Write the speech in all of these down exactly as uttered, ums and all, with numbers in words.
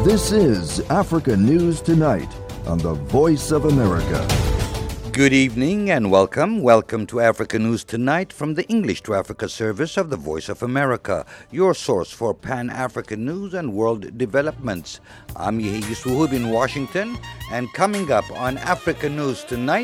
This is Africa News Tonight on the Voice of America. Good evening and welcome. Welcome to Africa News Tonight from the English to Africa service of the Voice of America, your source for Pan-African news and world developments. I'm Yehi Suhub in Washington, and coming up on Africa News Tonight...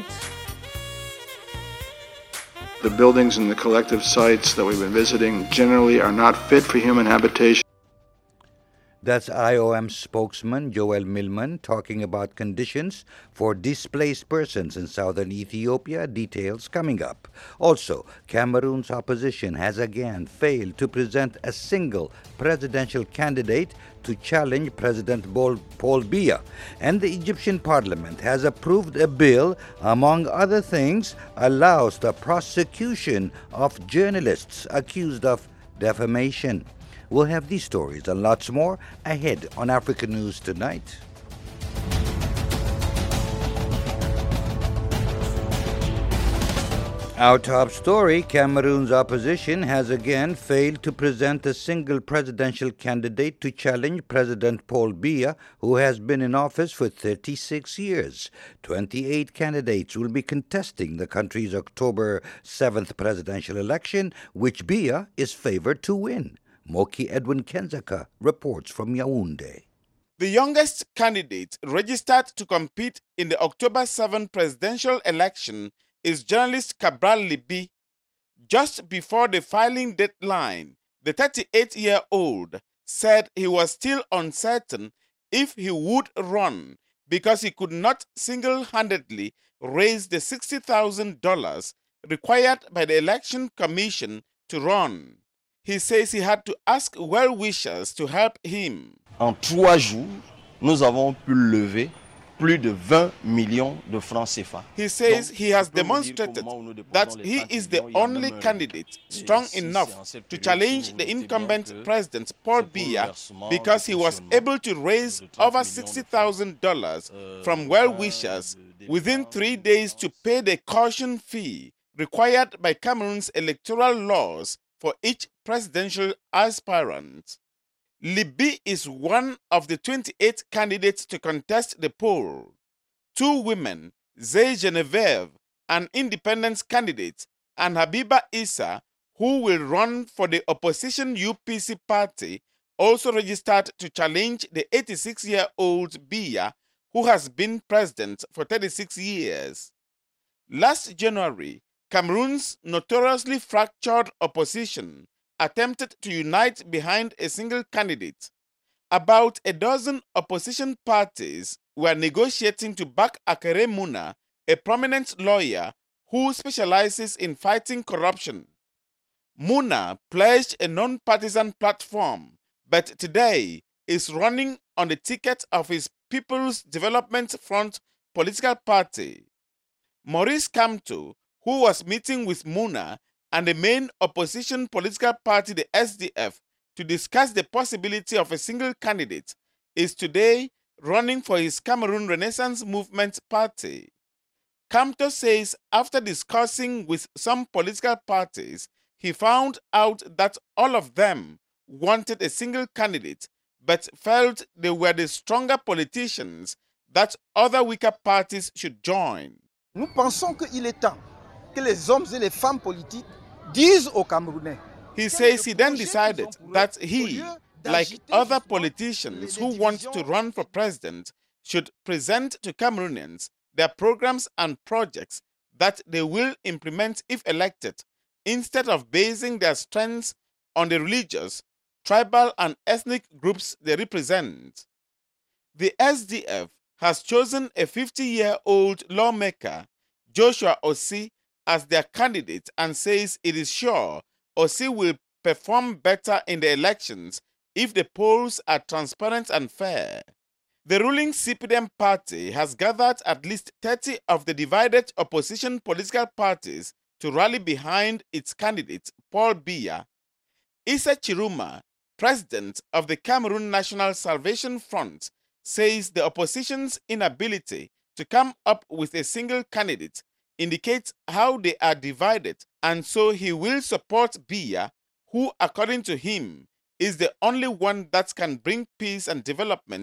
The buildings and the collective sites that we've been visiting generally are not fit for human habitation. That's I O M spokesman Joel Millman talking about conditions for displaced persons in southern Ethiopia. Details coming up. Also, Cameroon's opposition has again failed to present a single presidential candidate to challenge President Paul Biya. And the Egyptian parliament has approved a bill, among other things, allows the prosecution of journalists accused of defamation. We'll have these stories and lots more ahead on Africa News Tonight. Our top story, Cameroon's opposition has again failed to present a single presidential candidate to challenge President Paul Biya, who has been in office for thirty-six years. twenty-eight candidates will be contesting the country's October seventh presidential election, which Biya is favored to win. Moki Edwin Kenzaka reports from Yaoundé. The youngest candidate registered to compete in the October seventh presidential election is journalist Cabral Libi. Just before the filing deadline, the thirty-eight-year-old said he was still uncertain if he would run because he could not single-handedly raise the sixty thousand dollars required by the Election Commission to run. He says he had to ask well-wishers to help him. En trois jours, nous avons pu lever plus de vingt millions de francs C F A. He says he has demonstrated that he is the only candidate strong enough to challenge the incumbent president Paul Biya because he was able to raise over sixty thousand dollars from well-wishers within three days to pay the caution fee required by Cameroon's electoral laws for each presidential aspirant. Libi is one of the twenty-eight candidates to contest the poll. Two women, Zay Genevieve, an independent candidate, and Habiba Issa, who will run for the opposition U P C party, also registered to challenge the eighty-six-year-old Biya, who has been president for thirty-six years. Last January, Cameroon's notoriously fractured opposition attempted to unite behind a single candidate. About a dozen opposition parties were negotiating to back Akere Muna, a prominent lawyer who specializes in fighting corruption. Muna pledged a non-partisan platform, but today is running on the ticket of his People's Development Front political party. Maurice Kamto, who was meeting with Muna and the main opposition political party, the S D F, to discuss the possibility of a single candidate, is today running for his Cameroon Renaissance Movement party. Kamto says after discussing with some political parties, he found out that all of them wanted a single candidate, but felt they were the stronger politicians that other weaker parties should join. Nous pensons qu'il est temps que les hommes et les femmes politiques disent aux Camerounais. He says he then decided that he, like other politicians who want to run for president, should present to Cameroonians their programs and projects that they will implement if elected, instead of basing their strengths on the religious, tribal, and ethnic groups they represent. The S D F has chosen a fifty-year-old lawmaker, Joshua Osei, as their candidate and says it is sure Osei will perform better in the elections if the polls are transparent and fair. The ruling C P D M party has gathered at least thirty of the divided opposition political parties to rally behind its candidate, Paul Biya. Issa Chiruma, president of the Cameroon National Salvation Front, says the opposition's inability to come up with a single candidate indicates how they are divided, and so he will support Biya, who, according to him, is the only one that can bring peace and development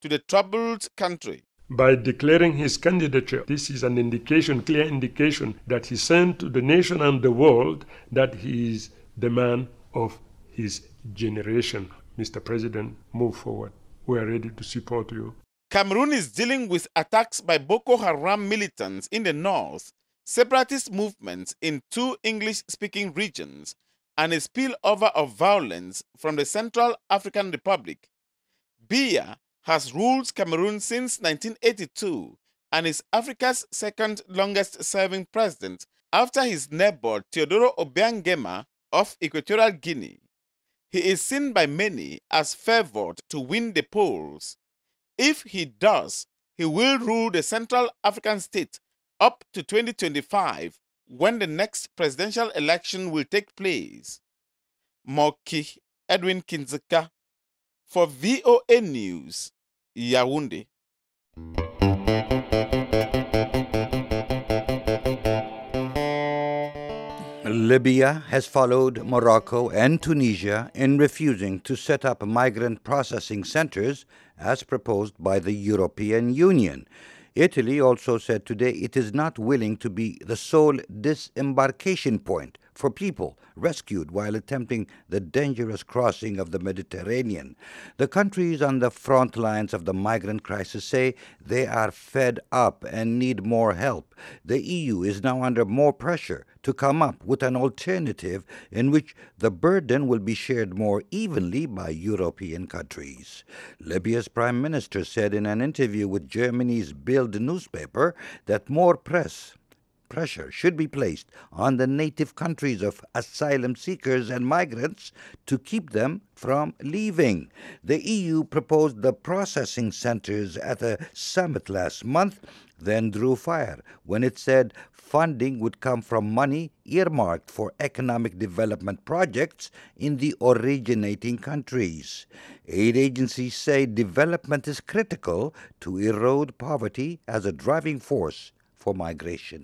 to the troubled country. By declaring his candidature, this is an indication, clear indication, that he sent to the nation and the world that he is the man of his generation. Mister President, move forward. We are ready to support you. Cameroon is dealing with attacks by Boko Haram militants in the north, separatist movements in two English-speaking regions, and a spillover of violence from the Central African Republic. Biya has ruled Cameroon since nineteen eighty-two and is Africa's second longest-serving president after his neighbor Teodoro Obiangema of Equatorial Guinea. He is seen by many as favored to win the polls. If he does, he will rule the Central African state up to twenty twenty-five, when the next presidential election will take place. Moki Edwin Kinzeka for V O A News, Yaoundé. Libya has followed Morocco and Tunisia in refusing to set up migrant processing centers as proposed by the European Union. Italy also said today it is not willing to be the sole disembarkation point for people rescued while attempting the dangerous crossing of the Mediterranean. The countries on the front lines of the migrant crisis say they are fed up and need more help. The E U is now under more pressure to come up with an alternative in which the burden will be shared more evenly by European countries. Libya's prime minister said in an interview with Germany's Bild newspaper that more press pressure should be placed on the native countries of asylum seekers and migrants to keep them from leaving. The E U proposed the processing centers at a summit last month, then drew fire when it said funding would come from money earmarked for economic development projects in the originating countries. Aid agencies say development is critical to erode poverty as a driving force for migration.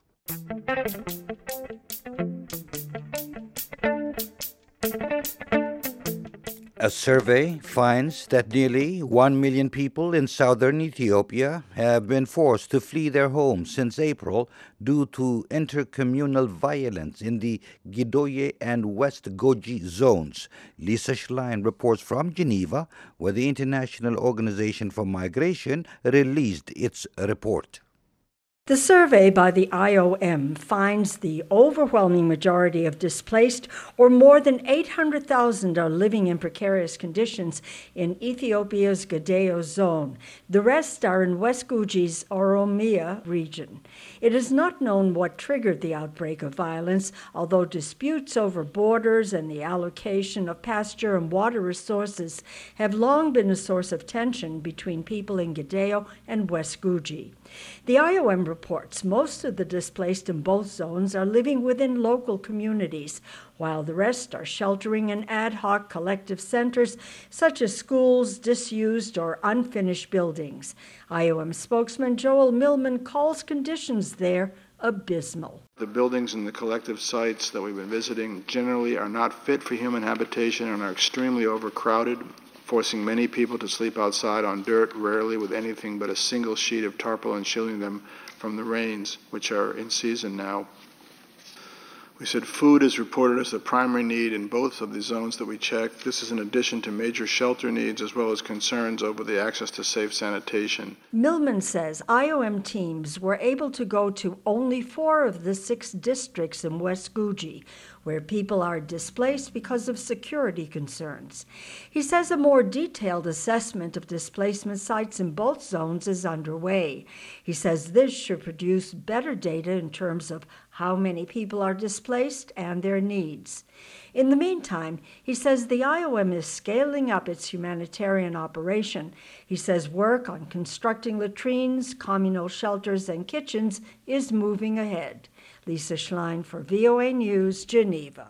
A survey finds that nearly one million people in southern Ethiopia have been forced to flee their homes since April due to intercommunal violence in the Gidoye and West Goji zones. Lisa Schlein reports from Geneva, where the International Organization for Migration released its report. The survey by the I O M finds the overwhelming majority of displaced, or more than eight hundred thousand, are living in precarious conditions in Ethiopia's Gedeo zone. The rest are in West Guji's Oromia region. It is not known what triggered the outbreak of violence, although disputes over borders and the allocation of pasture and water resources have long been a source of tension between people in Gedeo and West Guji. The I O M reports most of the displaced in both zones are living within local communities, while the rest are sheltering in ad hoc collective centers such as schools, disused or unfinished buildings. I O M spokesman Joel Millman calls conditions there abysmal. The buildings and the collective sites that we've been visiting generally are not fit for human habitation and are extremely overcrowded, forcing many people to sleep outside on dirt, rarely with anything but a single sheet of tarpaulin shielding them from the rains, which are in season now. We said food is reported as the primary need in both of the zones that we checked. This is in addition to major shelter needs as well as concerns over the access to safe sanitation. Millman says I O M teams were able to go to only four of the six districts in West Guji, where people are displaced because of security concerns. He says a more detailed assessment of displacement sites in both zones is underway. He says this should produce better data in terms of how many people are displaced and their needs. In the meantime, he says the I O M is scaling up its humanitarian operation. He says work on constructing latrines, communal shelters, and kitchens is moving ahead. Lisa Schlein for V O A News, Geneva.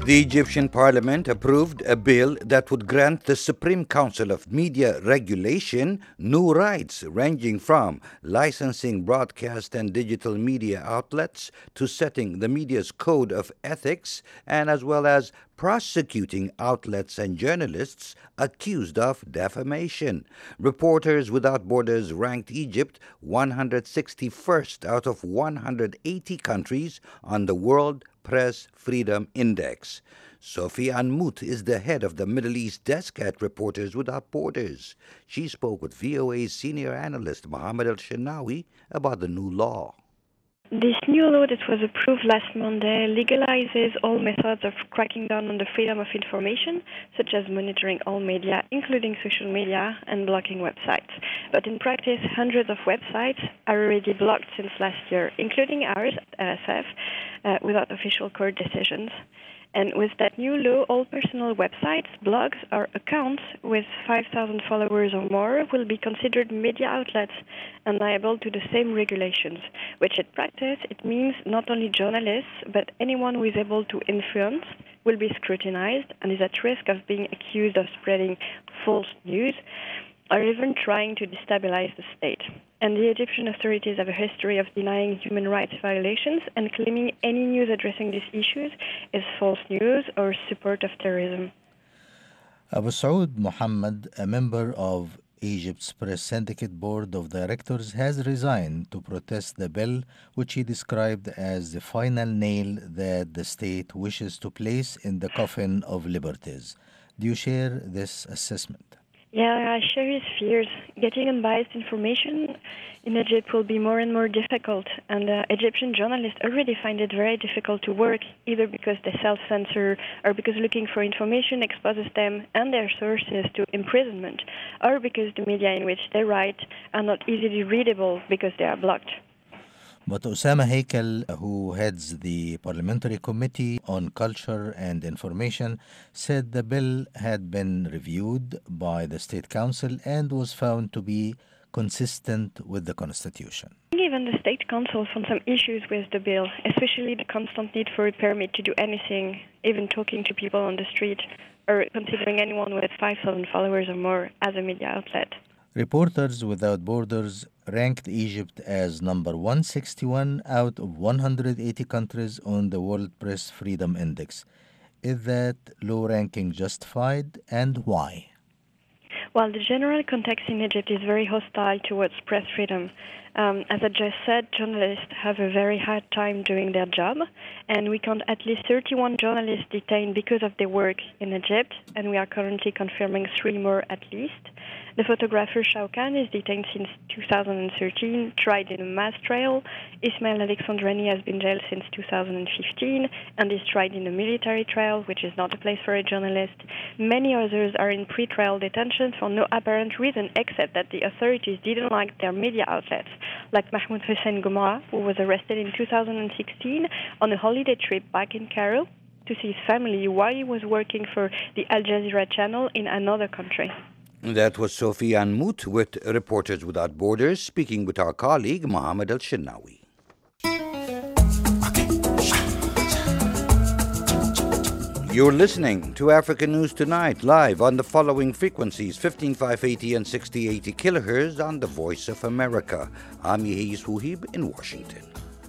The Egyptian parliament approved a bill that would grant the Supreme Council of Media Regulation new rights ranging from licensing broadcast and digital media outlets to setting the media's code of ethics and as well as prosecuting outlets and journalists accused of defamation. Reporters Without Borders ranked Egypt one hundred sixty-first out of one hundred eighty countries on the World Press Freedom Index. Sophie Anmout is the head of the Middle East desk at Reporters Without Borders. She spoke with V O A's senior analyst Mohammed El-Shenawi about the new law. This new law that was approved last Monday legalizes all methods of cracking down on the freedom of information, such as monitoring all media, including social media, and blocking websites. But in practice, hundreds of websites are already blocked since last year, including ours at L S F, uh, without official court decisions. And with that new law, all personal websites, blogs, or accounts with five thousand followers or more will be considered media outlets and liable to the same regulations, which in practice, it means not only journalists, but anyone who is able to influence will be scrutinized and is at risk of being accused of spreading false news or even trying to destabilize the state. And the Egyptian authorities have a history of denying human rights violations and claiming any news addressing these issues is false news or support of terrorism. Abu Saud Mohammed, a member of Egypt's Press Syndicate Board of Directors, has resigned to protest the bill, which he described as the final nail that the state wishes to place in the coffin of liberties. Do you share this assessment? Yeah, I share his fears. Getting unbiased information in Egypt will be more and more difficult, and uh, Egyptian journalists already find it very difficult to work, either because they self-censor or because looking for information exposes them and their sources to imprisonment, or because the media in which they write are not easily readable because they are blocked. But Osama Heikel, who heads the Parliamentary Committee on Culture and Information, said the bill had been reviewed by the State Council and was found to be consistent with the Constitution. Even the State Council found some issues with the bill, especially the constant need for a permit to do anything, even talking to people on the street, or considering anyone with five thousand followers or more as a media outlet. Reporters Without Borders ranked Egypt as number one hundred sixty-one out of one hundred eighty countries on the World Press Freedom Index. Is that low ranking justified, and why? Well, the general context in Egypt is very hostile towards press freedom. Um, as I just said, journalists have a very hard time doing their job, and we count at least thirty-one journalists detained because of their work in Egypt, and we are currently confirming three more at least. The photographer Shawkan is detained since two thousand thirteen, tried in a mass trial. Ismail Alexandrani has been jailed since two thousand fifteen and is tried in a military trial, which is not a place for a journalist. Many others are in pre-trial detention for no apparent reason except that the authorities didn't like their media outlets, like Mahmoud Hussein Gomra, who was arrested in two thousand sixteen on a holiday trip back in Cairo to see his family while he was working for the Al Jazeera channel in another country. That was Sophie Anmout with Reporters Without Borders, speaking with our colleague Mohammed El-Shenawi. You're listening to African News Tonight, live on the following frequencies, fifteen five eighty and sixty eighty kilohertz on the Voice of America. I'm Yehis Wuhib in Washington.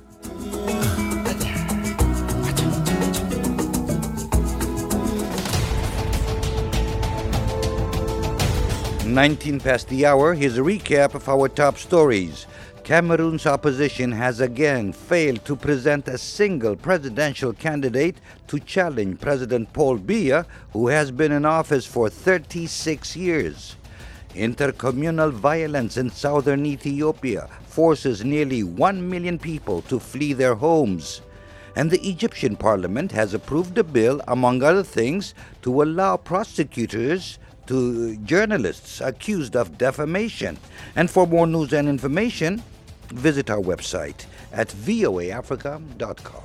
nineteen past the hour, here's a recap of our top stories. Cameroon's opposition has again failed to present a single presidential candidate to challenge President Paul Biya, who has been in office for thirty-six years. Intercommunal violence in southern Ethiopia forces nearly one million people to flee their homes. And the Egyptian parliament has approved a bill, among other things, to allow prosecutors to journalists accused of defamation. And for more news and information, visit our website at v o a africa dot com.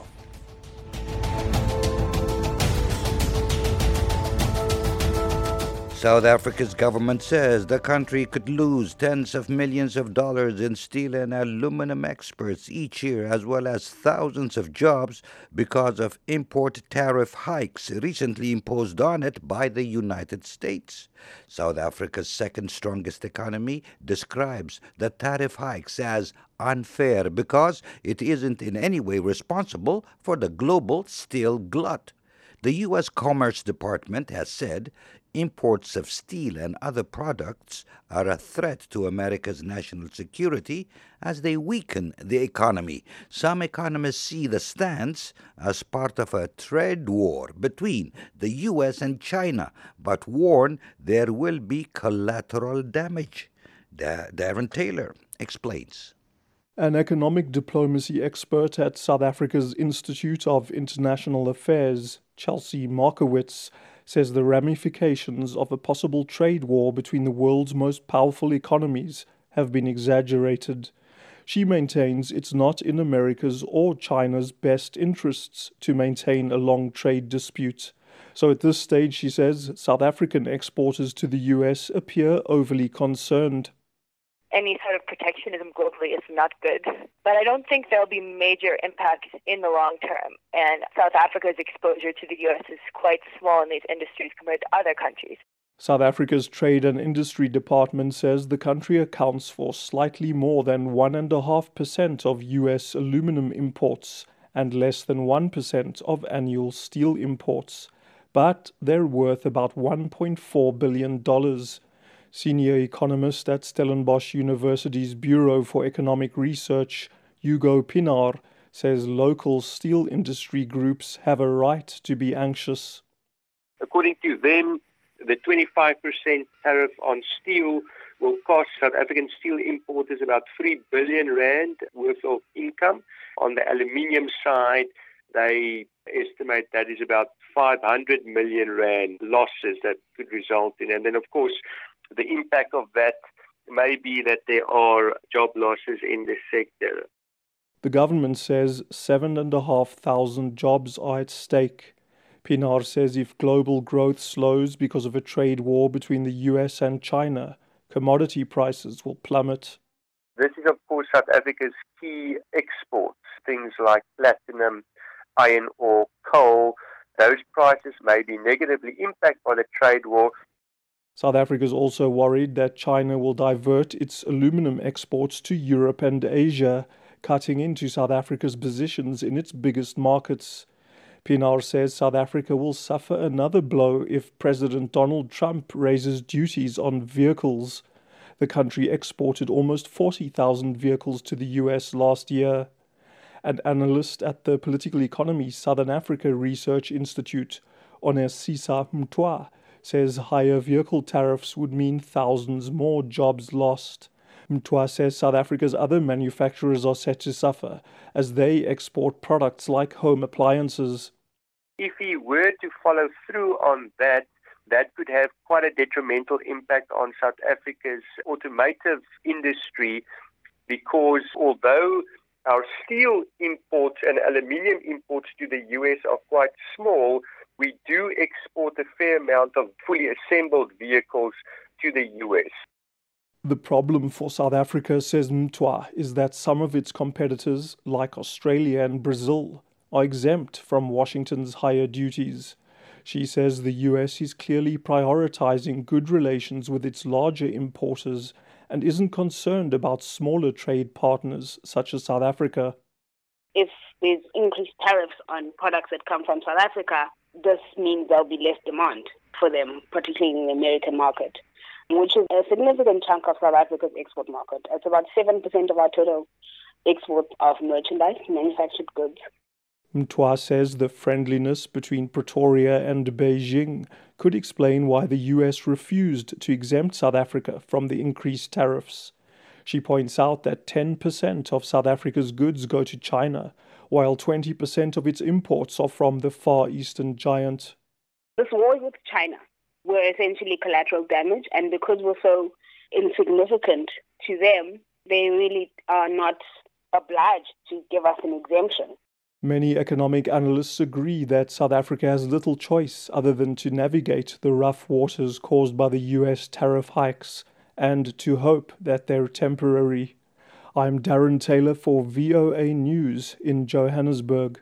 South Africa's government says the country could lose tens of millions of dollars in steel and aluminum exports each year, as well as thousands of jobs because of import tariff hikes recently imposed on it by the United States. South Africa's second strongest economy describes the tariff hikes as unfair because it isn't in any way responsible for the global steel glut. The U S Commerce Department has said imports of steel and other products are a threat to America's national security as they weaken the economy. Some economists see the stance as part of a trade war between the U S and China, but warn there will be collateral damage. Da- Darren Taylor explains. An economic diplomacy expert at South Africa's Institute of International Affairs, Chelsea Markowitz, says the ramifications of a possible trade war between the world's most powerful economies have been exaggerated. She maintains it's not in America's or China's best interests to maintain a long trade dispute. So at this stage, she says, South African exporters to the U S appear overly concerned. Any sort of protectionism globally is not good. But I don't think there'll be major impacts in the long term. And South Africa's exposure to the U S is quite small in these industries compared to other countries. South Africa's Trade and Industry Department says the country accounts for slightly more than one point five percent of U S aluminum imports and less than one percent of annual steel imports. But they're worth about one point four billion dollars. Senior economist at Stellenbosch University's Bureau for Economic Research, Hugo Pinaar, says local steel industry groups have a right to be anxious. According to them, the twenty-five percent tariff on steel will cost South African steel importers about three billion rand worth of income. On the aluminium side, they estimate that is about five hundred million rand losses that could result in. And then, of course, the impact of that may be that there are job losses in this sector. The government says seven and a half thousand jobs are at stake. Pinaar says if global growth slows because of a trade war between the U S and China, commodity prices will plummet. This is, of course, South Africa's key exports, things like platinum, iron ore, coal. Those prices may be negatively impacted by the trade war. South Africa is also worried that China will divert its aluminum exports to Europe and Asia, cutting into South Africa's positions in its biggest markets. Pinaar says South Africa will suffer another blow if President Donald Trump raises duties on vehicles. The country exported almost forty thousand vehicles to the U S last year. An analyst at the Political Economy Southern Africa Research Institute, Onesisa Mtwa, says higher vehicle tariffs would mean thousands more jobs lost. Mtwa says South Africa's other manufacturers are set to suffer as they export products like home appliances. If he were to follow through on that, that could have quite a detrimental impact on South Africa's automotive industry, because although our steel imports and aluminium imports to the U S are quite small, we do export a fair amount of fully assembled vehicles to the U S. The problem for South Africa, says Mtwa, is that some of its competitors, like Australia and Brazil, are exempt from Washington's higher duties. She says the U S is clearly prioritizing good relations with its larger importers and isn't concerned about smaller trade partners such as South Africa. If there's increased tariffs on products that come from South Africa, this means there'll be less demand for them, particularly in the American market, which is a significant chunk of South Africa's export market. It's about seven percent of our total export of merchandise, manufactured goods. Mtwa says the friendliness between Pretoria and Beijing could explain why the U S refused to exempt South Africa from the increased tariffs. She points out that ten percent of South Africa's goods go to China, while twenty percent of its imports are from the Far Eastern giant. This war with China were essentially collateral damage, and because we're so insignificant to them, they really are not obliged to give us an exemption. Many economic analysts agree that South Africa has little choice other than to navigate the rough waters caused by the U S tariff hikes and to hope that they're temporary. I'm Darren Taylor for V O A News in Johannesburg.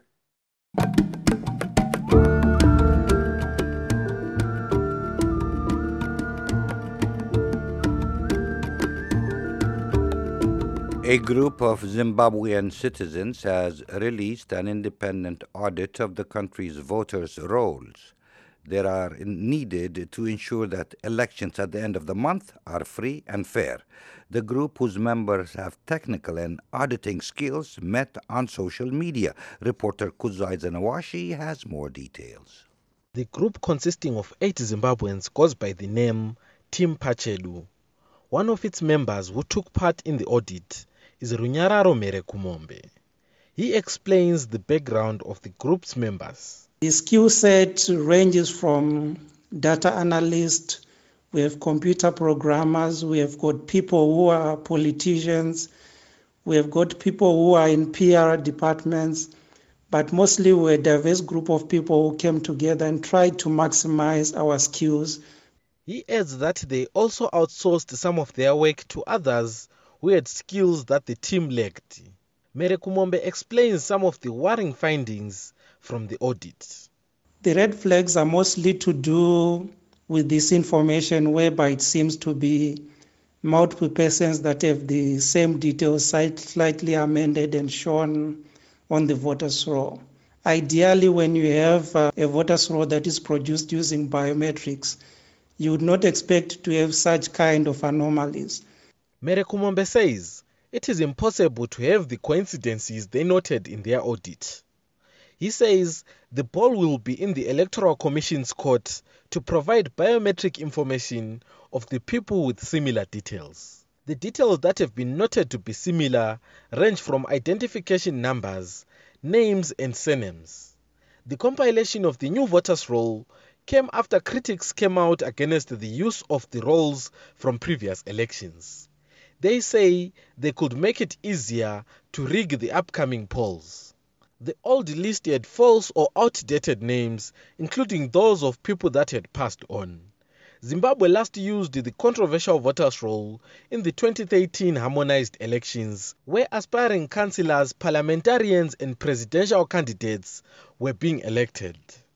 A group of Zimbabwean citizens has released an independent audit of the country's voters' rolls. They are needed to ensure that elections at the end of the month are free and fair. The group, whose members have technical and auditing skills, met on social media. Reporter Kuzai Zanawashi has more details. The group, consisting of eight Zimbabweans, goes by the name Team Pachelu. One of its members who took part in the audit is Runyararo Merekumombe. He explains the background of the group's members. The skill set ranges from data analysts, we have computer programmers, we have got people who are politicians, we have got people who are in P R departments, but mostly we're a diverse group of people who came together and tried to maximize our skills. He adds that they also outsourced some of their work to others who had skills that the team lacked. Merekumombe explains some of the worrying findings from the audit. The red flags are mostly to do with this information whereby it seems to be multiple persons that have the same details slightly amended and shown on the voters' roll. Ideally, when you have uh, a voters' roll that is produced using biometrics, you would not expect to have such kind of anomalies. Merekumombe says it is impossible to have the coincidences they noted in their audit. He says the ball will be in the Electoral Commission's court to provide biometric information of the people with similar details. The details that have been noted to be similar range from identification numbers, names and surnames. The compilation of the new voters' roll came after critics came out against the use of the rolls from previous elections. They say they could make it easier to rig the upcoming polls. The old list had false or outdated names, including those of people that had passed on. Zimbabwe last used the controversial voters' roll in the twenty thirteen harmonized elections, where aspiring councillors, parliamentarians and presidential candidates were being elected.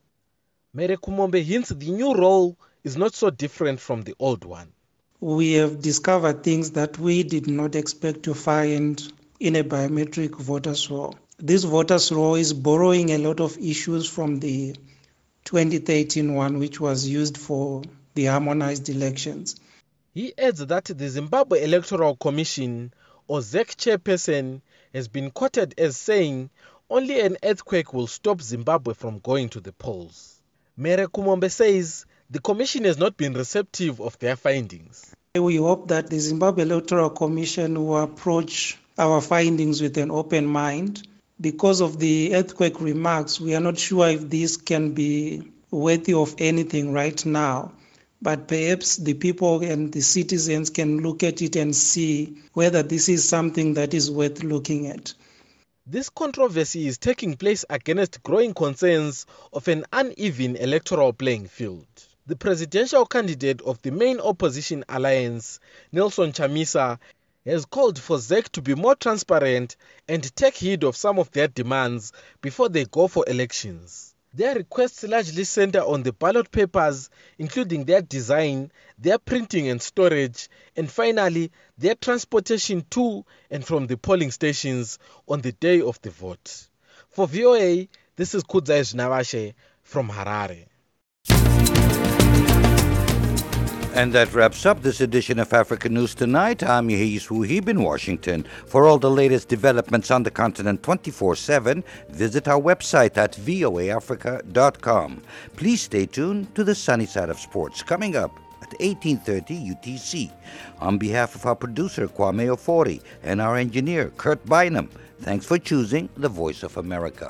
Merekumombe hints the new roll is not so different from the old one. We have discovered things that we did not expect to find in a biometric voters' roll. This voters' roll is borrowing a lot of issues from the twenty thirteen one, which was used for the harmonized elections. He adds that the Zimbabwe Electoral Commission, or Z E C chairperson, has been quoted as saying only an earthquake will stop Zimbabwe from going to the polls. Merekumombe says the commission has not been receptive of their findings. We hope that the Zimbabwe Electoral Commission will approach our findings with an open mind. Because of the earthquake remarks, we are not sure if this can be worthy of anything right now. But perhaps the people and the citizens can look at it and see whether this is something that is worth looking at. This controversy is taking place against growing concerns of an uneven electoral playing field. The presidential candidate of the main opposition alliance, Nelson Chamisa, has called for Z E C to be more transparent and take heed of some of their demands before they go for elections. Their requests largely center on the ballot papers, including their design, their printing and storage, and finally, their transportation to and from the polling stations on the day of the vote. For V O A, this is Kudzai Znavashe from Harare. And that wraps up this edition of Africa News Tonight. I'm Yehis Wuhib in Washington. For all the latest developments on the continent twenty-four seven, visit our website at v o a africa dot com. Please stay tuned to the sunny side of sports, coming up at eighteen thirty U T C. On behalf of our producer, Kwame Ofori, and our engineer, Kurt Bynum, thanks for choosing the Voice of America.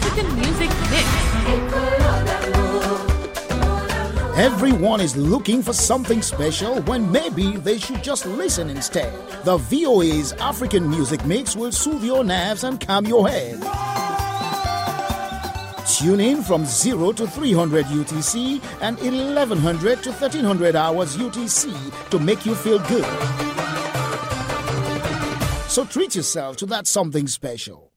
African Music Mix. Everyone is looking for something special when maybe they should just listen instead. The V O A's African Music Mix will soothe your nerves and calm your head. Tune in from zero to three hundred U T C and eleven hundred to thirteen hundred hours U T C to make you feel good. So treat yourself to that something special.